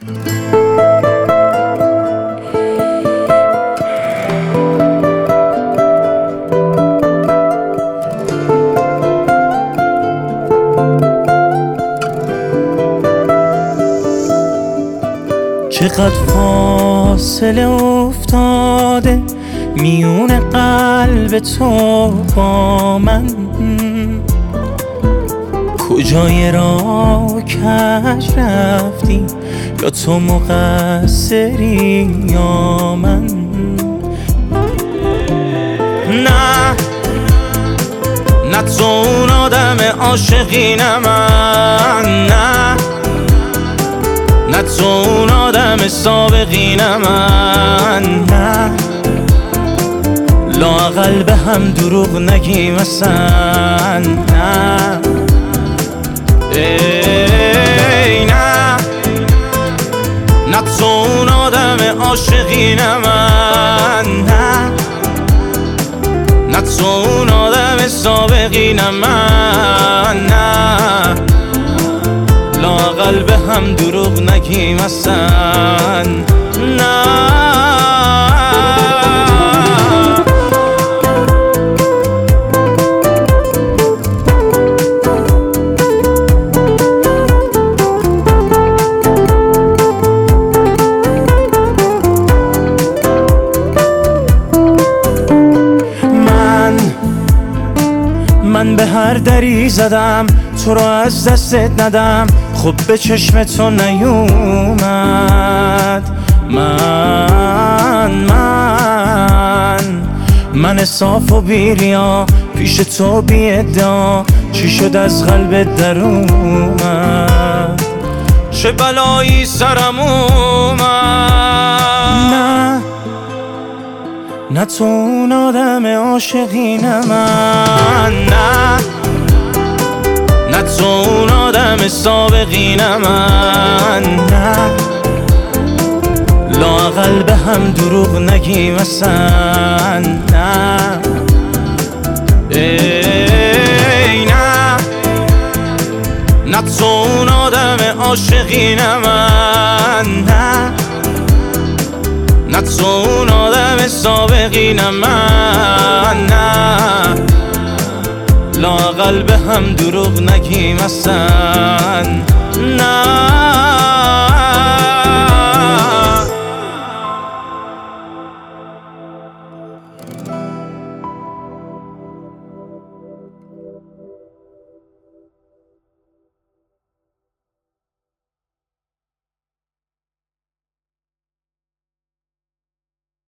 چقدر فاصله افتاده میون قلب تو با من، کجای راه کج رفتی، یا تو مقصری یا من؟ نه تو اون آدم عاشقی، نه من، نه تو اون آدم سابقی، نه من، نه لااقل به هم دروغ نگیم اصلا، نه ای نه، نه تو اون آدم عاشقی، نه من، نه تو اون آدم سابقی، نه من، نه لااقل به هم دروغ نگیم اصلا، نه. من به هر دری زدم تو رو از دستت ندم، خب به چشم تو نیومد. من صاف و بیریا پیش تو بی ادعا، چی شد از قلبت در اومد؟ چه بلایی سرم اومد؟ نه تو اون آدم عاشقی، نه من، نه تو اون آدم سابقی، نه من، نه لااقل به هم دروغ نگیم اصلا، نه ای نه، نه تو اون آدم عاشقی، نه من، نه تو اون آدم سابقی، نه من، نه لااقل به هم دروغ نگیم اصلا، نه.